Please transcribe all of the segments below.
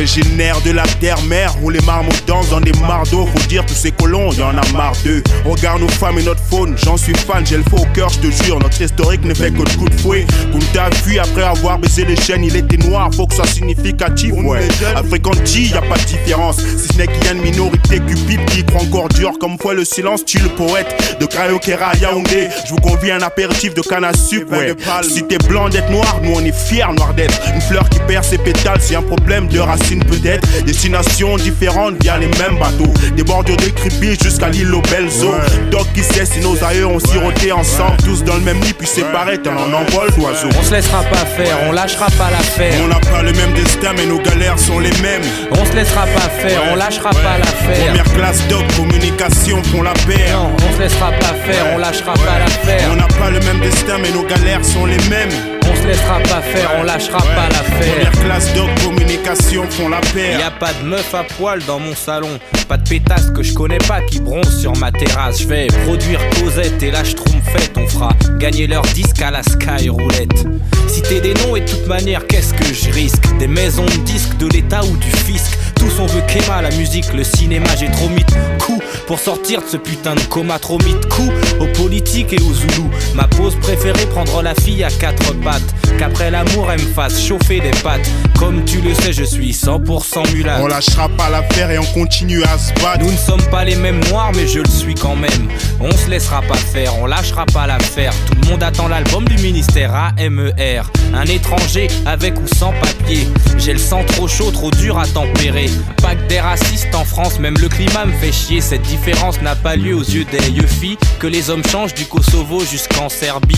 Originaire de la terre-mère où les marmots dansent dans des mardeaux. Faut dire tous ces colons, y'en a marre d'eux. Regarde nos femmes et notre faune, j'en suis fan, j'ai le faux au cœur, je te jure. Notre historique ne fait que de coups de fouet. Kunta a fui après avoir baissé les chaînes, il était noir, faut que ça soit significatif, ouais. Africanti, y a pas de différence, si ce n'est qu'il y a une minorité cupide qui croit encore dur comme foi le silence, tue le poète de Crayokera à Yaoundé. Je vous convie à un apéritif de canne à sucre, ouais. Si t'es blanc d'être noir, nous on est fiers noir d'être. Une fleur qui perd ses pétales, c'est un problème de racines peut-être. Destinations différentes via les mêmes bateaux, des bordures de Kribi jusqu'à l'île aux belles eaux. Doc qui sait si nos aïeux ont siroté ensemble, tous dans le même lit puis séparés tel un envol d'oiseaux. On se laissera pas faire, on lâchera pas l'affaire. On n'a pas le même destin mais nos galères sont les mêmes. On se laissera pas faire, on lâchera pas l'affaire. Première classe doc, communication font la paire. Non, on se laissera pas faire, on lâchera pas l'affaire. On n'a pas le même destin mais nos galères sont les mêmes. On se laissera pas faire, on lâchera pas l'affaire. Première classe doc, communication font la paire. Y'a pas de meuf à poil dans mon salon, pas de pétasse que je connais pas qui bronze sur ma terrasse. Je vais produire Cosette et la Schtroumpfette, on fera gagner leur disque à la Sky Roulette. Citer des noms et de toute manière, qu'est-ce que je risque? Des maisons de disques, de l'état ou du fisc. Tous on veut Kéma, la musique, le cinéma, j'ai trop mis de coups pour sortir de ce putain de coma. Trop mis de coups aux politiques et aux zoulous. Ma pose préférée, prendre la fille à quatre pattes, qu'après l'amour elle me fasse chauffer des pattes. Comme tu le sais, je suis 100% mulâtre. On lâchera pas l'affaire et on continue à se battre. Nous ne sommes pas les mêmes noirs mais je le suis quand même. On se laissera pas faire, on lâchera pas l'affaire. Tout le monde attend l'album du ministère AMER. Un étranger avec ou sans papier. J'ai le sang trop chaud, trop dur à tempérer. Pas que des racistes en France, même le climat me fait chier. Cette différence n'a pas lieu aux yeux des yeux-filles. Que les hommes changent du Kosovo jusqu'en Serbie.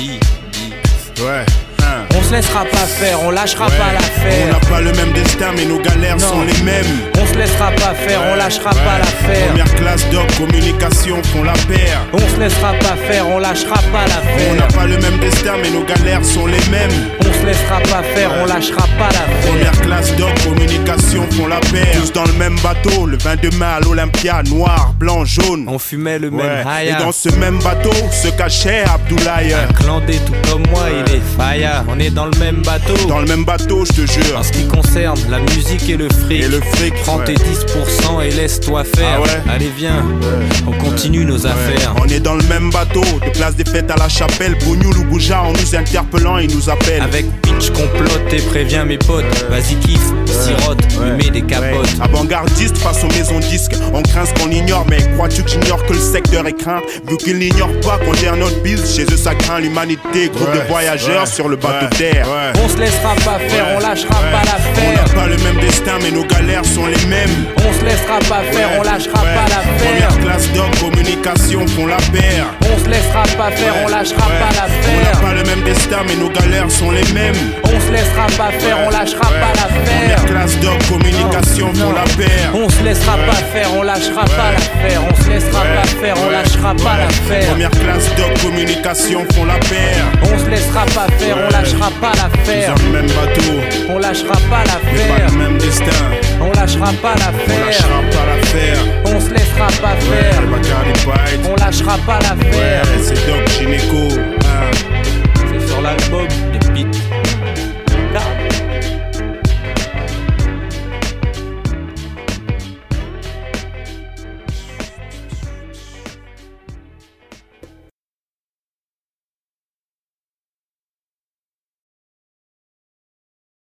Ouais. On se laissera pas faire, on lâchera pas l'affaire. On n'a pas le même destin mais nos galères sont les mêmes. On se laissera pas faire, on lâchera pas l'affaire. Première classe doc, communication font la paire. On se laissera pas faire, on lâchera pas l'affaire. On n'a pas le même destin mais nos galères sont les mêmes. On se laissera pas faire, on lâchera pas l'affaire. Première classe doc, communication font la paire. Tous dans le même bateau, le 22 mai à l'Olympia, noir, blanc, jaune. On fumait le même haya. Et dans ce même bateau se cachait Abdoulaye. Un clandé tout comme moi, il est faya. On est dans le même bateau. Dans le même bateau, je te jure. En ce qui concerne la musique et le fric. Et le fric, prends tes 10% et laisse-toi faire. Allez viens, on continue nos affaires. On est dans le même bateau, de place des fêtes à la chapelle. Bougnoul ou Bouja en nous interpellant, ils nous appellent. Avec pitch complote et préviens mes potes. Vas-y kiffe, sirote, me mets des capotes. Avant-gardiste face aux maisons disques. On craint ce qu'on ignore, mais crois-tu que j'ignore que le secteur est craint? Vu qu'ils n'ignorent pas qu'on gère notre bise, chez eux ça craint l'humanité. Groupe de voyageurs sur le bateau terre. On se laissera pas faire, on lâchera pas l'affaire. On n'a pas le même destin mais nos galères sont les mêmes. On se laissera pas faire, on lâchera pas l'affaire. Première classe doc, communication font la paire. On se laissera pas faire, on lâchera pas On l'affaire. n'a pas le même destin mais nos galères sont les mêmes. On se laissera pas faire, on lâchera pas l'affaire. Première classe doc, communication font la paire. On se laissera pas faire, on lâchera pas l'affaire. On se laissera pas faire, on lâchera pas l'affaire. Première classe doc, communication font la paire. On se laissera pas faire, on lâchera pas l'affaire. Dans le même bateau, on lâchera pas mais pas l'affaire. le même destin. On lâchera pas On l'affaire. lâchera pas l'affaire. On se laissera pas faire. Le Bacardi Pride. On lâchera pas l'affaire. C'est Doc Gynéco. C'est sur l'album.